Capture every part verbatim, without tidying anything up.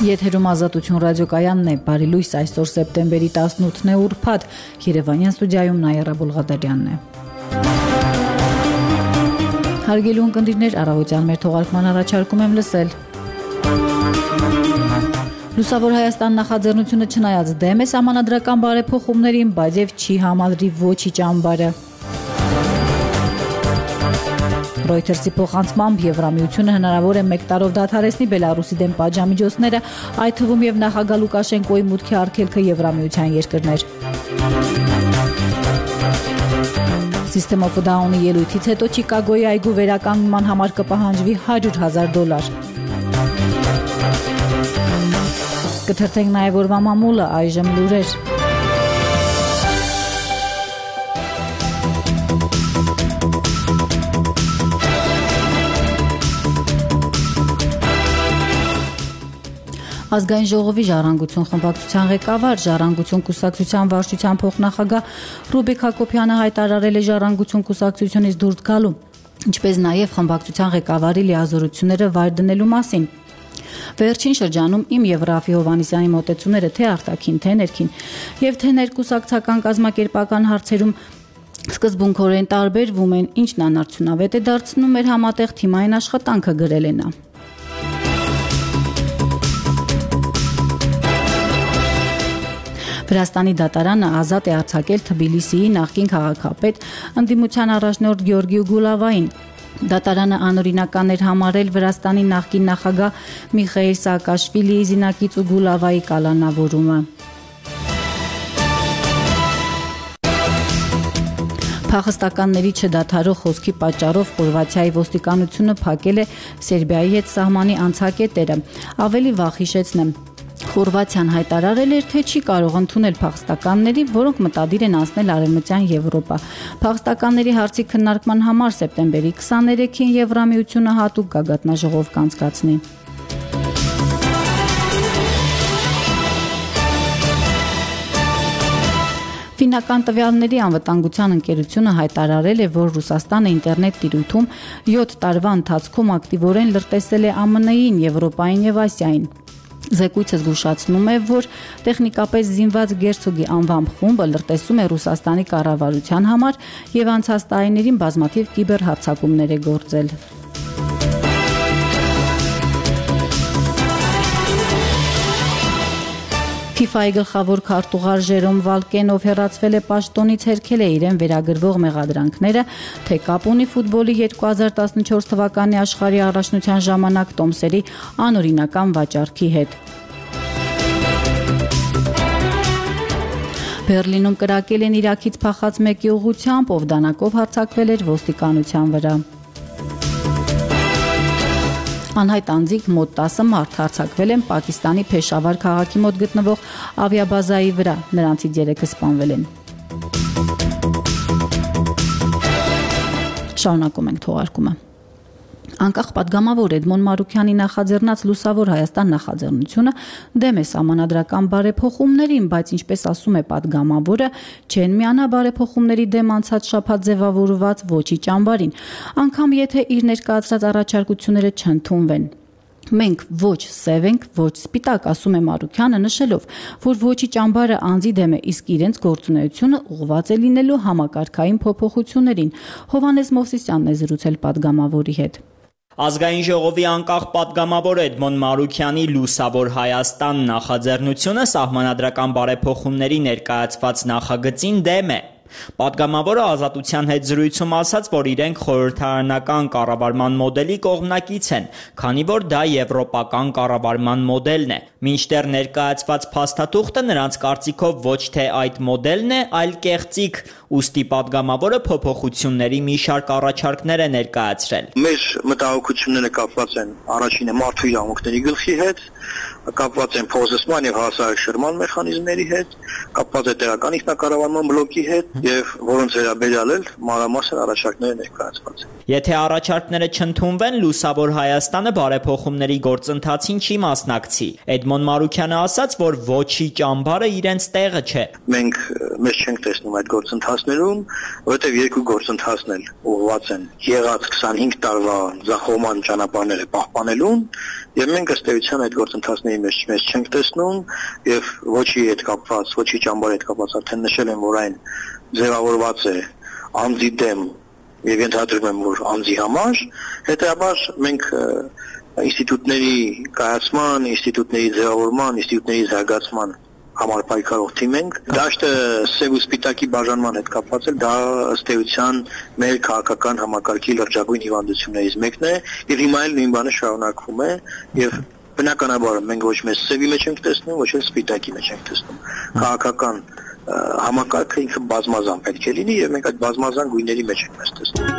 Եթերում Ազատություն ռադիոկայանն է, բարի լույս, այսօր սեպտեմբերի տասնութն է ուրբաթ, Երևանյան ստուդիայում Նայերա Բուլղադարյանն է։ Հարգելի ունկնդիրներ, առավոտյան մեր թողարկման առաջարկում եմ լսել։ Լուսավոր Հայաստան նախաձեռնությունը չնայած դեմ է սահմանադրական բարեփոխումներին, բայց եւ չի համալրի ոչի ճամբարը։ Ռոյթերսի փոխանցմամբ Եվրամիությունը հնարավոր է մեկ տարով դադարեցնի Բելարուսի դեմ պատժամիջոցները, այդ թվում եւ նախագահ Լուկաշենկոյի մուտքի արգելքը Եվրամիության երկրներ։ System of a Down-ի ելույթից հետո Չիկագոյի այգու վերականգնման համար կպահանջվի հարյուր հազար դոլար։ Կթերթենք նաեւ օրվա մամուլը, այժմ լուրեր։ Ազգային ժողովի Ժառանգություն խմբակցության ղեկավար, Ժառանգություն կուսակցության վարչության փոխնախագահ Ռուբիկ Հակոբյանը հայտարարել է Ժառանգություն կուսակցությունից դուրս գալու, ինչպես նաև խմբակցության ղեկավարի լիազորությունները վայր դնելու մասին։ Վերջին շրջանում իմ եւ Ռաֆի Հովհաննիսյանի մոտեցումները թե արտաքին, թե ներքին եւ թե ներկուսակցական կազմակերպական հարցերում սկզբունքորեն տարբերվում են, ինչն անարդյունավետ է դարձնում մեր համատեղ թիմային աշխատանքը, գրել է նա։ Վրաստանի դատարանը ազատ է արձակել Թբիլիսիի նախկին քաղաքապետ ընդդիմության առաջնորդ Գյորգի Գուլավային։ Դատարանը անօրինական էր համարել Վրաստանի նախկին նախագահ Միխայիլ Սաակաշվիլիի զինակից ու Գուլավայի կալանավորումը։ Փախստականների չդադարող խոսքի պատճառով Խորվաթիայի ոստիկանությունը փակել է Սերբիայի հետ սահմանի անցակետերը։ Ավելի վաղ հիշեցնեմ, Խորվաթիան հայտարարել էր, թե չի կարող ընդունել փախստականների, որոնք մտադիր են անցնել Արևմտյան Եվրոպա։ Փախստականների հարցի քննարկման համար սեպտեմբերի քսաներեքին Եվրամիությունը հատուկ գագաթնաժողով կանցկացնի։ Ֆինական տվյալների անվտանգության ընկերությունը հայտարարել է, որ Ռուսաստանը ինտերնետ տիրույթում յոթ տարվա ընթացքում ակտիվորեն լրտեսել է ԱՄՆ -ին, Եվրոպային եւ Ասիային։ Զեկույցը զգուշացնում է, որ տեխնիկապես զինված գերցոգի անվամբ խումբը լրտեսում է Ռուսաստանի կառավարության համար եւ անցած տարիներին բազմաթիվ կիբերհարձակումներ է գործել։ FIFA-ի գլխավոր քարտուղար Ժերոմ Վալկենով հեռացվել է պաշտոնից, հերքել է իրեն վերագրվող մեղադրանքները, թե կապ ունի ֆուտբոլի երկու հազար տասնչորս թվականի աշխարհի առաջնության ժամանակ տոմսերի անօրինական վաճառքի հետ։ Բերլինում կրակել են Իրաքից փախած մեկի ուղղությամբ, ով դանակով հարձակվել էր ոստիկանության վրա։ Անհայտ անձինք մոտ տասը մարդ հարձակվել են Պակիստանի Փեշավար քաղաքի մոտ գտնվող ավիաբազայի վրա, նրանցից երեքը սպանվել են։ Շարունակում ենք թողարկումը։ Անկախ պատգամավոր Էդմոն Մարուքյանի նախաձեռնած Լուսավոր Հայաստան նախաձեռնությունը դեմ է սահմանադրական բարեփոխումներին, բայց ինչպես ասում է պատգամավորը, չեն միանա բարեփոխումների դեմ անցած շաբաթ ձևավորված ոչի ճամբարին, անգամ եթե իր ներկայացրած առաջարկությունները չընդունվեն։ Մենք ոչ սև ենք, ոչ սպիտակ, ասում է Մարուքյանը, նշելով, որ ոչի ճամբարը անձի դեմ է, իսկ իրենց գործունեությունը ուղղված է լինելու համակարգային փոփոխություններին։ Հովհաննես Մովսիսյանն է զրուցել պատգամավորի հետ։ Ազգային ժողովի անկախ պատգամավոր Էդմոն Մարուքյանի Լուսավոր Հայաստան նախաձեռնությունը սահմանադրական բարեփոխումների ներկայացված նախագծին դեմ է։ Պատգամավորը Ազատության հետ զրույցում ասաց, որ իրենք խորհրդարանական կառավարման մոդելի կողմնակից են, քանի որ դա եվրոպական կառավարման մոդելն է։ Մինչդեռ ներկայացված փաստաթուղթը նրանց կարծիքով ոչ թե այդ մոդելն է, այլ կեղծիք, ուստի պատգամավորը փոփոխությունների մի շարք առաջարկներ է ներկայացրել։ Մեր մտահոգությունները կապված են առաջինը մարդու իրավունքների գլխի հետ, կապված են փոխզսման եւ հասարակշռման մեխանիզմների հետ, կապված է տեղական ինքնակառավարման բլոկի հետ եւ որոնց վերաբերյալ էլ մանրամասն առաջարկները ներկայացված են։ Եթե առաջարկները չընդունվեն, Լուսավոր Հայաստանը բարեփոխումների գործընթացին չի մասնակցի։ Էդմոն Մարուքյանը ասաց, որ ոչի ճամբարը իրենց տեղը չէ։ Մենք մեզ չենք տեսնում այդ գործընթացներում, որովհետեւ երկու գործընթացն էլ ուղղված են եղած քսանհինգ տարվա ձախողման ճանապարհները պահպանելուն, եւ մենք ըստ էության այդ գործընթացների Հայաստանի մեջ մեզ չենք տեսնում եւ ոչի հետ կապված, ոչի ճամբարի հետ կապված արդեն նշել եմ, որ այն ձևավորված է անձի դեմ եւ ենթադրում եմ, որ անձի համար, հետեւաբար մենք ինստիտուտների կայացման, ինստիտուտների ձևավորման, ինստիտուտների զարգացման համար պայքարող թիմ ենք։ Դաշտը սև ու սպիտակի բաժանման հետ կապված է, դա ըստ էության մեր քաղաքական համակարգի լրջագույն հիվանդություններից մեկն է, եւ հիմա էլ նույն բանը շարունակվում է եւ բնականաբար մենք ոչ մեզ սևի մեջ ենք տեսնում, ոչ էլ սպիտակի մեջ ենք տեսնում։ Քաղաքական համակարգը ինքը բազմազան պետք է լինի եւ մենք այդ բազմազան գույների մեջ ենք մեզ տեսնում։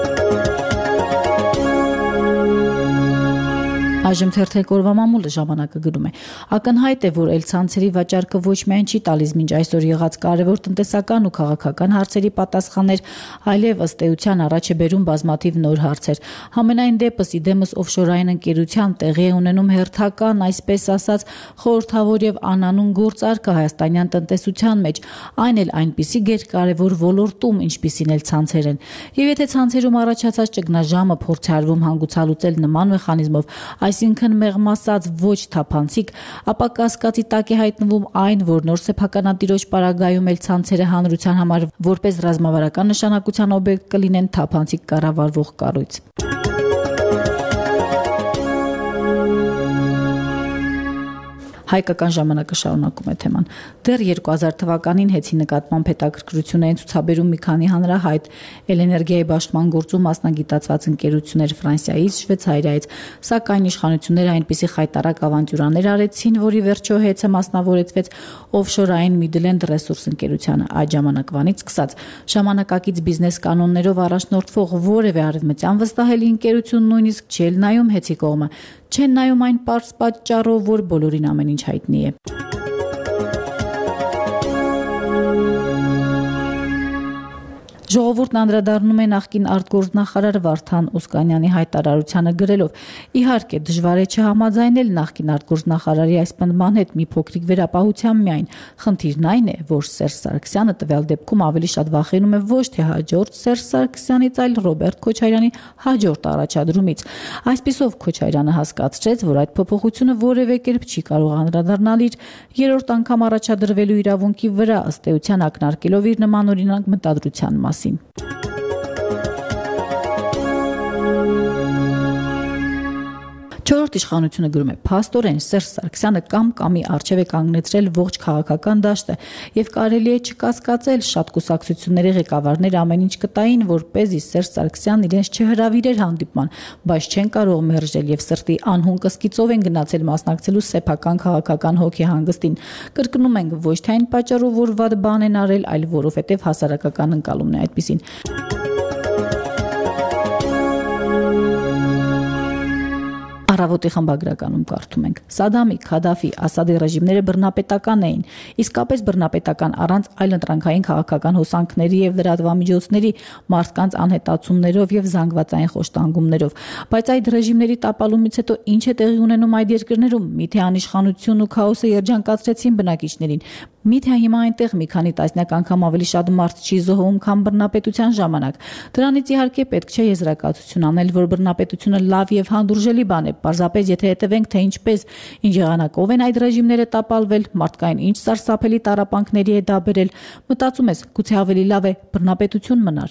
Այժմ թերթիկ օրվա մամուլը ժամանակը գրում է. ակնհայտ է, որ էլցանցերի վաճառքը ոչ միայն չի տալիս մինչ այսօր եղած կարևոր տնտեսական ու քաղաքական հարցերի պատասխաններ, այլև ըստ էության առաջ է բերում բազմաթիվ նոր հարցեր։ Համենայն դեպս իդեմս օֆշորային ընկերության տեղի է ունենում հերթական, այսպես ասած, խորհրդավոր եւ անանուն գործարքը հայաստանյան տնտեսության մեջ, այն էլ այնպիսի գերկարևոր ոլորտում, ինչպիսին էլ ցանցեր են։ Եվ եթե ցանցերում առաջացած ճգնաժամը փորձ է արվում հանգուցալուծել նման մեխանիզմով, այսինքն մեղմ ասած ոչ թափանցիկ, ապա կասկածի տակ է հայտնվում այն, որ նոր սեփականատիրոջ պարագայում էլ ցանցերը հանրության համար որպես ռազմավարական նշանակության օբյեկտ կլինեն թափանցիկ կառավարվող կառույց։ Հայկական ժամանակը շարունակում է թեման։ Դեռ երկու հազար թվականին հեծի նկատմամբ հետաքրքրություն էին ցուցաբերում մի քանի հանրահայտ էլէներգիայի բաշխման գործում մասնագիտացված ընկերություններ Ֆրանսիայից, Շվեյցարիայից, սակայն իշխանությունները այնպիսի խայտառակ ավանտյուրաներ արեցին, որի վերջո հեծը մասնավորեցվեց օֆշորային Midland Resource ընկերությանը։ Այդ ժամանակվանից սկսած ժամանակակից բիզնես կանոններով առաջնորդվող որևէ արևմտյան վստահելի ընկերություն նույնիսկ չել նայում հեծի կողմը, չեն նայում այն պարզ պատճառով, որ բոլորին ամեն ինչ հայտնի է։ Ժողովուրդն անդրադառնում է նախկին արտգործնախարար Վարդան Օսկանյանի հայտարարությանը գրելով. իհարկե դժվար է չհամաձայնել նախկին արտգործնախարարի այս պնդման հետ մի փոքրիկ վերապահությամբ միայն։ Խնդիրն այն է, որ Սերժ Սարգսյանը տվյալ դեպքում ավելի շատ վախենում է ոչ թե հաջորդ Սերժ Սարգսյանից, այլ Ռոբերտ Քոչարյանի հաջորդ առաջադրումից։ Այսպիսով Քոչարյանը հասկացրեց, որ այդ փոփոխությունը որևէ կերպ չի կարող անդրադառնալ իր երրորդ անգամ առաջադրվելու իրավունքի վրա, ըստ էության ակնարկելով իր նմանօրինակ մտադրության մասին։ Չորրորդ իշխանությունը գրում է. փաստորեն Սերժ Սարգսյանը կամ կամի առջև է կանգնեցրել ողջ քաղաքական դաշտը եւ կարելի է չկասկածել շատ կուսակցությունների ղեկավարները ամեն ինչ կտային, որպեսզի Սերժ Սարգսյանն իրենց չհրավիրեր հանդիպման, բայց չեն կարող մերժել եւ սրտի անհուն կսկիծով են գնացել մասնակցելու սեփական քաղաքական հոգի հանգստին։ Կրկնում ենք, ոչ թե այն պատճառով, որ վատ բան են արել, այլ որովհետեւ հասարակական ընկալումն է այդպիսին։ Առավոտի խմբագրականում կարդում ենք. Սադամի, Քադաֆի, Ասադի ռեժիմները բռնապետական էին, իսկապես բռնապետական առանց այլընտրանքային քաղաքական հոսանքների եւ լրատվամիջոցների, մարդկանց անհետացումներով եւ զանգվածային խոշտանգումներով։ Բայց այդ ռեժիմների տապալումից հետո ինչ է տեղի ունենում այդ երկրներում։ Միթե անիշխանությունն ու քաոսը երջանկացրեցին բնակիչներին։ Միթե հիմա այնտեղ մի քանի տասնյակ անգամ ավելի շատ մարդ չի զոհում, քան բռնապետության ժամանակ։ Դրանից իհարկե պետք չէ եզրակացություն անել, որ բռնապետությունը լավ եւ հանդուրժելի բան է։ Պարզապես եթե հետևենք, թե ինչպես, ինչ եղանակով են այդ ռեժիմները տապալվել, մարդկային ինչ սարսափելի տառապանքների է դա բերել, մտածում ես, գուցե ավելի լավ է բռնապետություն մնար։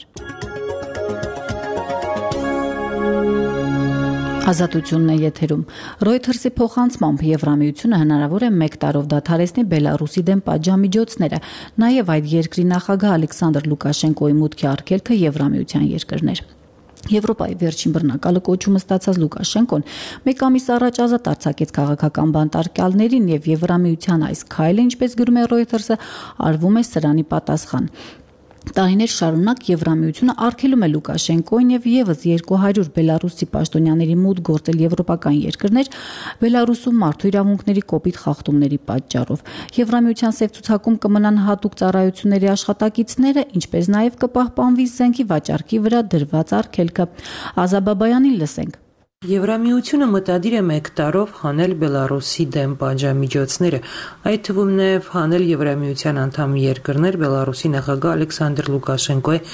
Ազատությունն է եթերում։ Reuters-ի փոխանցմամբ Եվրամիությունը հնարավոր է մեկ տարով դադարեցնի Բելարուսի դեմ պատժամիջոցները, նաև այդ երկրի նախագահ Ալեքսանդր Լուկաշենկոյի մուտքի արգելքը Եվրամիության երկրներ։ Եվրոպայի վերջին բռնակալը կոչումը ստացած Լուկաշենկոն մեկ ամիս առաջ ազատ արձակեց քաղաքական բանտարկյալներին եւ Եվրամիության այս քայլը, ինչպես գրում է Reuters-ը, արվում է սրանի պատասխան։ Տարիներ շարունակ Եվրամիությունը արգելում է Լուկաշենկոին եւ եւս երկու հարյուր Բելարուսի պաշտոնյաների մուտք գործել եվրոպական երկրներ Բելարուսում մարդու իրավունքների կոպիտ խախտումների պատճառով։ Եվրամիության սև ցուցակում կմնան հատուկ ծառայությունների աշխատակիցները, ինչպես նաեւ կպահպանվի զենքի վաճառքի վրա դրված արգելքը։ Ազաբաբայանին լսենք։ Եվրամիությունը մտադիր է մեկ տարով հանել Բելարուսի դեմ պատժամիջոցները, այդ թվում նաև հանել Եվրամիության անդամ երկրներ Բելարուսի նախագահ Ալեքսանդր Լուկաշենկոյի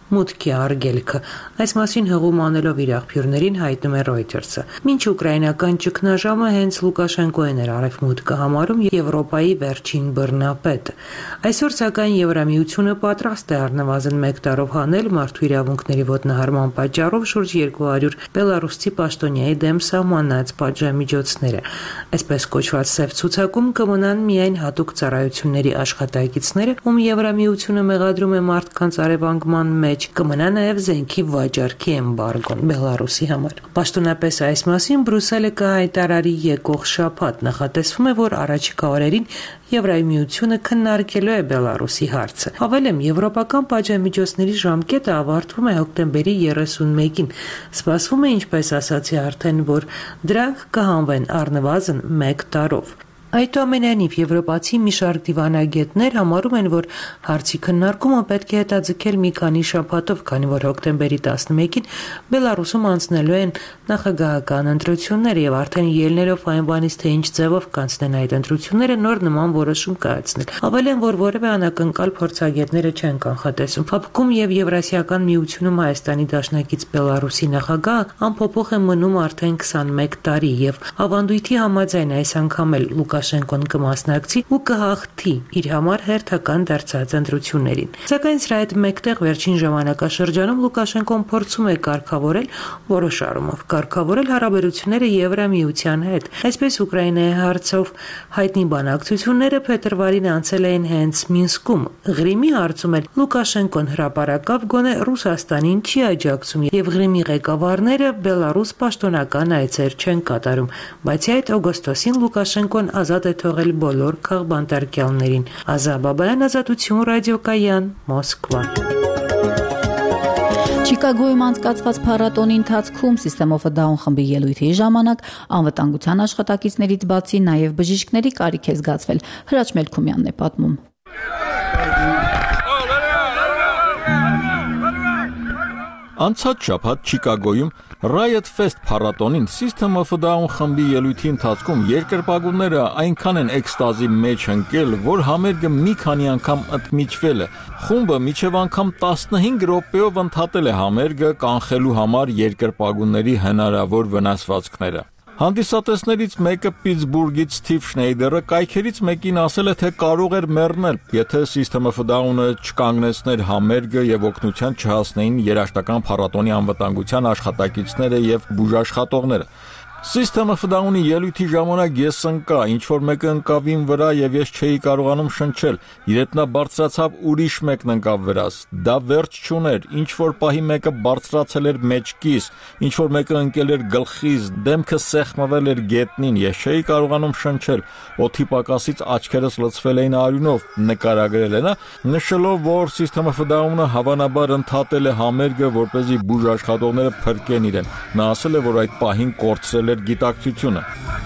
մուտքի արգելքը։ Այս մասին հղում անելով իր աղբյուրներին հայտնում է Reuters-ը։ Մինչ ուկրաինական ճգնաժամը հենց Լուկաշենկոն էր արևմուտքը համարում Եվրոպայի վերջին բռնապետը։ Այսօր սակայն Եվրամիությունը պատրաստ է առնվազն մեկ տարով հանել մարդու իրավունքների ոտնահարման պատճառով շուրջ երկու հարյուր բելարուսցի պաշտոնյայի դեմ սահմանած պատժամիջոցները։ Այսպես կոչված սև ցուցակում կմնան միայն հատուկ ծառայությունների աշխատակիցները, ում Եվրամիությունը մեղադրում է մարդկանց արևանգման մեջ, կմնա նաև զենքի վաճառքի էմբարգոն Բելարուսի համար։ Պաշտոնապես այս մասին Բրյուսելը կհայտարարի եկող շաբաթ։ Նախատեսվում է, որ առաջիկա օրերին Եվրամիությունը քննարկելու է Բելարուսի հարցը։ Հավելեմ, եվրոպական պատժամիջոցների ժամկետը ավարտվում է հոկտեմբերի երեսունմեկին։ Սպասվում է, ինչպես ասացի արդեն, որ դրանք կհանվեն առնվազն մեկ տարով։ Այդուամենայնիվ եվրոպացի մի շարք դիվանագետներ համարում են, որ հարցի քննարկումը պետք է հետաձգել մի քանի շաբաթով, քանի որ հոկտեմբերի տասնմեկին Բելարուսում անցնելու են նախագահական ընտրություններ եւ արդեն ելներով այն բանից, թե ինչ ձևով կանցնեն այդ ընտրությունները, նոր նման որոշում կայացնել։ Հավելեն, որ որևէ անակնկալ փորձագետները չեն կանխատեսում։ Փափկում եւ Եվրասիական միությունում Հայաստանի դաշնակից Բելարուսի նախագահը անփոփոխ է մնում արդեն քսանմեկ տարի եւ ավանդույթի համաձայն այս անգամ էլ Լուկաշենկոն կմասնակցի ու կհաղթի իր համար հերթական դարձած ընտրություններին։ Սակայն սրա հետ մեկտեղ վերջին ժամանակաշրջանում Լուկաշենկոն փորձում է կարգավորել որոշ առումով կարգավորել հարաբերությունները Եվրամիության հետ։ Այսպես Ուկրաինայի հարցով հայտնի բանակցությունները փետրվարին անցել էին հենց Մինսկում։ Ղրիմի հարցում էլ Լուկաշենկոն հրապարակավ գոնե Ռուսաստանին չի աջակցում եւ Ղրիմի ղեկավարները Բելարուս պաշտոնական այցեր չեն կատարում։ Բացի այդ օգոստոսին Լուկաշենկոն ազատ է թողել բոլոր քաղբանտարկյալներին։ Ազա Բաբայան, Ազատություն ռադիոկայան, Մոսկվա։ Չիկագոյում անցկացված փառատոնի ընթացքում System of a Down խմբի ելույթի ժամանակ անվտանգության աշխատակիցներից բացի նաև բժիշկների կարիք է զգացվել։ Հրաչ Մելքումյանն է պատմում։ Անցած շաբաթ Չիկագոյում Riot Fest փառատոնին System of a Down խմբի ելույթի ընթացքում երկրպագուները այնքան են էքստազի մեջ ընկել, որ համերգը մի քանի անգամ ընդմիջվել է։ Խումբը միջև անգամ տասնհինգ րոպեով ընդհատել է համերգը կանխելու համար երկրպագուների հնարավոր վնասվածքները։ Հանդիսատեսներից մեկը Պիտսբուրգից Սթիվ Շնեյդերը կայքերից մեկին ասել է, թե կարող էր մեռնել, եթե System of a Down-ը չկանգնեցներ համերգը եւ օգնության չհասնեին երաժշտական փառատոնի անվտանգության աշխատակիցները եւ բուժաշխատողները։ System of a Down-ի ելույթի ժամանակ ես ընկա, ինչ-որ մեկը ընկավ իմ վրա եւ ես չէի կարողանում շնչել, իր հետ նա բարձրացավ, ուրիշ մեկն ընկավ վրաս, դա վերջ չուներ, ինչ-որ պահի մեկը բարձրացել էր մեջքիս, ինչ-որ մեկը ընկել էր գլխիս, դեմքը սեղմվել էր գետնին, ես չէի կարողանում շնչել, օդի պակասից աչքերս լցվել էին արյունով, նկարագրել է նա, նշելով, որ System of a Down-ը հավանաբար ընդհատել է համերգը, որպեսզի բուժաշխատողները փրկեն իրեն, նա ասել է, որ այդ պահին կորցրել գիտակցությունը։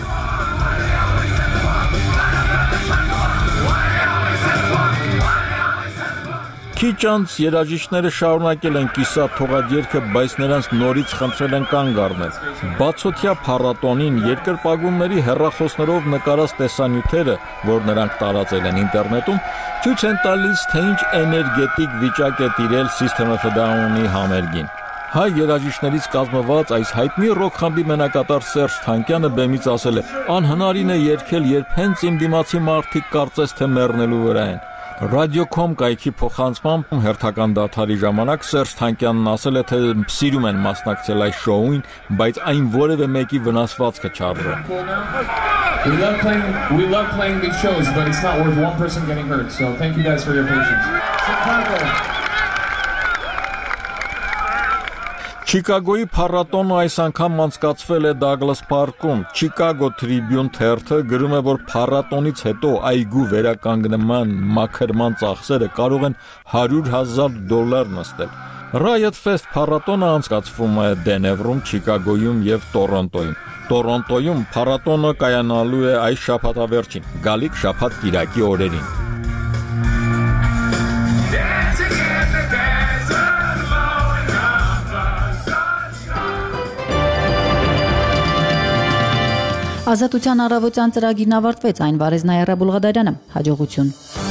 Քիչ անց երաժիշտները շարունակել են կիսատ թողած երգը, բայց նրանց նորից խնդրել են կանգ առնել։ Բացօթյա փառատոնին երկրպագուների հեռախոսներով նկարած տեսանյութերը, որ նրանք տարածել են ինտերնետում, ցույց են տալիս, թե ինչ էներգետիկ վիճակ է տիրել System of a Down-ի համերգին։ Հայ երաժիշտներից կազմված այս հայտնի ռոք խմբի մենակատար Սերժ Թանկյանը բեմից ասել է. «Անհնարին է երգել, երբ հենց իմ դիմացի մարդիկ կարծես թե մեռնելու վրա են»։ Ռադիոկոմ կայքի փոխանցմամբ հերթական դադարի ժամանակ Սերժ Թանկյանն ասել է, թե սիրում են մասնակցել այս շոուին, բայց այն որևէ մեկի վնասվածքը չարժե։ We love playing we love playing these shows, but it's not worth one person getting hurt. So thank you guys for your patience. Chicago. Չիկագոյի փառատոնը այս անգամ անցկացվել է Դագլաս Փարքում։ Chicago Tribune թերթը գրում է, որ փառատոնից հետո այգու վերականգնման մաքրման ծախսերը կարող են հարյուր հազար դոլար նստել։ Riot Fest փառատոնը անցկացվում է Դենևրում, Չիկագոյում եւ Տորոնտոյում։ Տորոնտոյում փառատոնը կայանալու է այս շաբաթավերջին, գալիք շաբաթ կիրակի օրերին։ Ազատության առավոտյան ծրագիրն ավարտվեց, այն վարեց Նայիրա Բուլղադարյանը, հաջողություն։